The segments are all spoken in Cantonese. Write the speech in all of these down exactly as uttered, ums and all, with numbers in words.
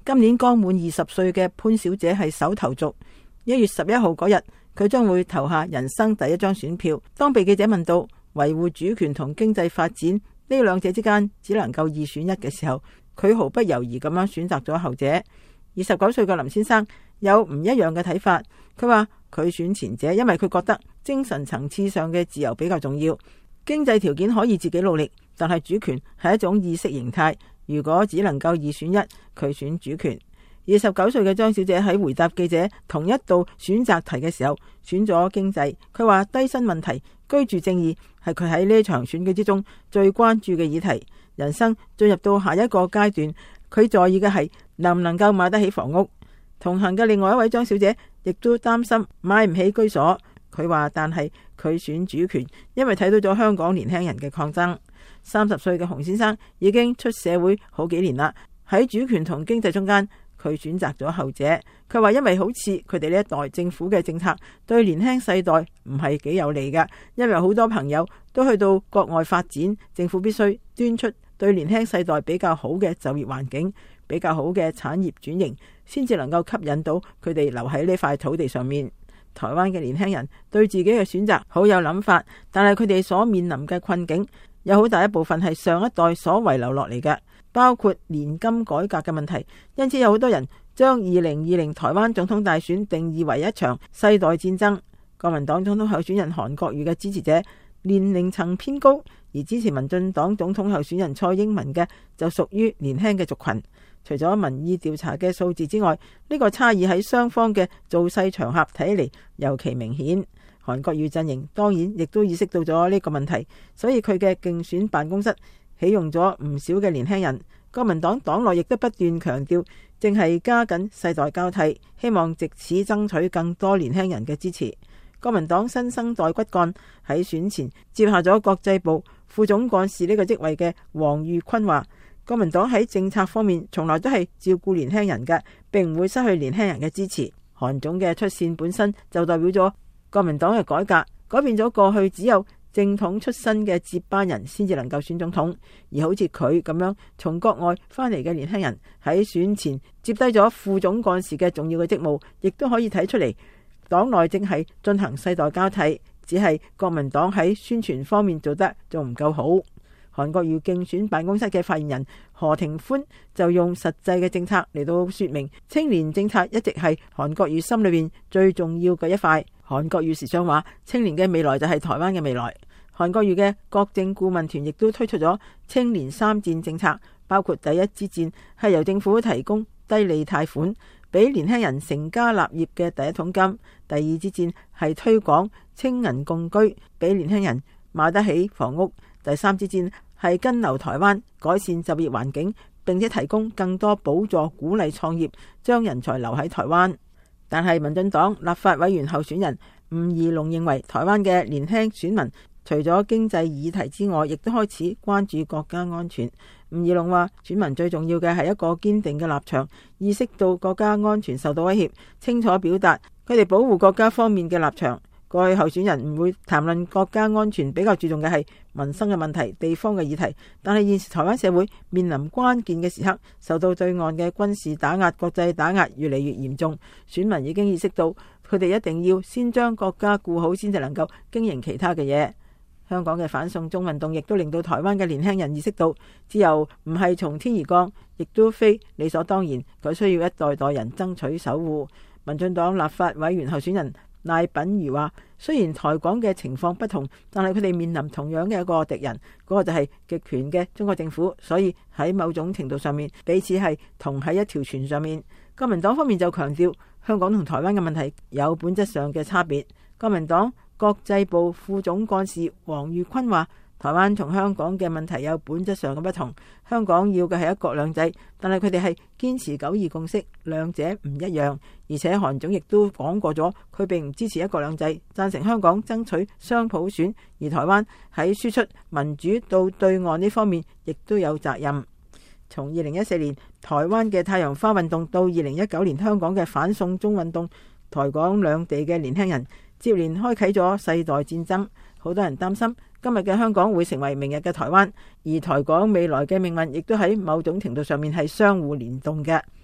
今年剛滿二十歲嘅潘小姐係首投族，一月十一號嗰日佢將會投下人生第一張選票。當被記者問到維護主權同經濟發展呢兩者之間只能夠二選一嘅時候，佢毫不猶豫咁樣選擇咗後者。二十九歲嘅林先生有唔一樣嘅睇法，佢話佢選前者，因為佢覺得精神層次上嘅自由比較重要，經濟條件可以自己努力，但係主權係一種意識形態。如果只能夠二選一，佢選主權。二十九歲嘅張小姐喺回答記者同一道選擇題嘅時候，選咗經濟。佢話低薪問題、居住正義係佢喺呢場選舉之中最關注嘅議題。人生進入到下一個階段，佢在意嘅係能唔能夠買得起房屋。同行嘅另外一位張小姐亦都擔心買唔起居所。佢話但係佢選主權，因為睇到咗香港年輕人嘅抗爭。三十歲嘅洪先生已經出社會好幾年啦，喺主權同經濟中間，佢選擇咗後者。佢話因為好似佢哋呢一代政府嘅政策對年輕世代唔係幾有利㗎，因為好多朋友都去到國外發展，政府必須端出對年輕世代比較好嘅就業環境，比較好嘅產業轉型，先至能夠吸引到佢哋留喺呢塊土地上面。台灣嘅年輕人對自己嘅選擇好有諗法，但係佢哋所面臨嘅困境有好大一部分係上一代所遺留落嚟嘅，包括年金改革嘅問題。因此有好多人將二零二零台灣總統大選定義為一場世代戰爭。國民黨總統候選人韓國瑜嘅支持者年齡層偏高，而支持民進黨總統候選人蔡英文嘅就屬於年輕嘅族群。除咗民意調查嘅數字之外，呢個差異喺雙方嘅造勢場合睇嚟尤其明顯。韓國瑜陣營當然亦都意識到咗呢個問題，所以佢嘅競選辦公室起用咗唔少嘅年輕人。國民黨黨內亦都不斷強調，正係加緊世代交替，希望藉此爭取更多年輕人嘅支持。國民黨新生代骨幹喺選前接下咗國際部副總幹事呢個職位嘅黃裕坤話，國民黨喺政策方面從來都係照顧年輕人嘅，並唔會失去年輕人嘅支持。韓總嘅出線本身就代表咗國民黨嘅改革，改變咗過去只有正統出身嘅接班人先至能夠選總統，而好似佢咁樣從國外翻嚟嘅年輕人喺選前接低咗副總幹事嘅重要嘅職務，亦都可以睇出嚟黨內正係進行世代交替，只係國民黨喺宣傳方面做得仲唔夠好。韓國瑜競選辦公室嘅發言人何庭歡就用實際嘅政策嚟到說明，青年政策一直係韓國瑜心裏面最重要嘅一塊。韓國瑜時常話，青年嘅未來就係台灣嘅未來。韓國瑜嘅國政顧問團亦都推出咗青年三戰政策，包括第一支戰係由政府提供低利貸款，俾年輕人成家立業嘅第一桶金；第二支戰係推廣青銀共居，俾年輕人買得起房屋；第三支戰係跟留台灣，改善就業環境，並且提供更多補助鼓勵創業，將人才留喺台灣。但係民進黨立法委員候選人吳怡農認為，台灣嘅年輕選民除咗經濟議題之外，亦都開始關注國家安全。吳怡農話，選民最重要嘅係一個堅定嘅立場，意識到國家安全受到威脅，清楚表達佢哋保護國家方面嘅立場。過去候選人唔會談論國家安全，比較注重嘅係民生嘅問題、地方嘅議題。但係現時台灣社會面臨關鍵嘅時刻，受到對岸嘅軍事打壓、國際打壓越嚟越嚴重，選民已經意識到佢哋一定要先將國家顧好，先至能夠經營其他嘅嘢。香港嘅反送中運動亦都令到台灣嘅年輕人意識到，自由唔係從天而降，亦都非理所當然，佢需要一代代人爭取守護。民進黨立法委員候選人賴品妤話，雖然台港嘅情況不同，但係佢哋面臨同樣嘅一個敵人，嗰個就係極權嘅中國政府，所以喺某種程度上面，彼此係同喺一條船上面。國民黨方面就強調，香港同台灣嘅問題有本質上嘅差別。國民黨國際部副總幹事黃裕坤話，台灣同香港嘅問題有本質上嘅不同，香港要嘅係一國兩制，但係佢哋係堅持九二共識，兩者唔一樣。而且韓總亦都講過咗，佢並唔支持一國兩制，贊成香港爭取雙普選，而台灣喺輸出民主到對岸呢方面亦都有責任。從二零一四年台灣嘅太陽花運動到二零一九年香港嘅反送中運動，台港兩地嘅年輕人接連開啟咗世代戰爭。好多人擔心今日嘅香港會成為明日嘅台灣，而台港未來嘅命運亦都喺某種程度上面係相互聯動嘅。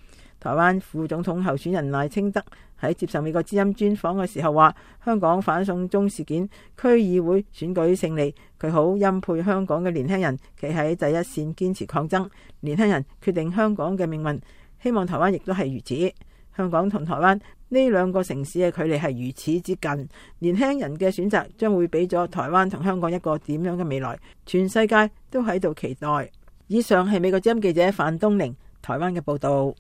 台灣副總統候選人賴清德喺接受美國之音專訪嘅時候話，香港反送中事件區議會選舉勝利，佢好欽佩香港嘅年輕人企喺第一線堅持抗爭，年輕人決定香港嘅命運，希望台灣亦都係如此。香港同台灣呢兩個城市嘅距離係如此之近，年輕人嘅選擇將會俾咗台灣同香港一個點樣嘅未來，全世界都喺度期待。以上係美國之音記者范東寧台灣嘅報道。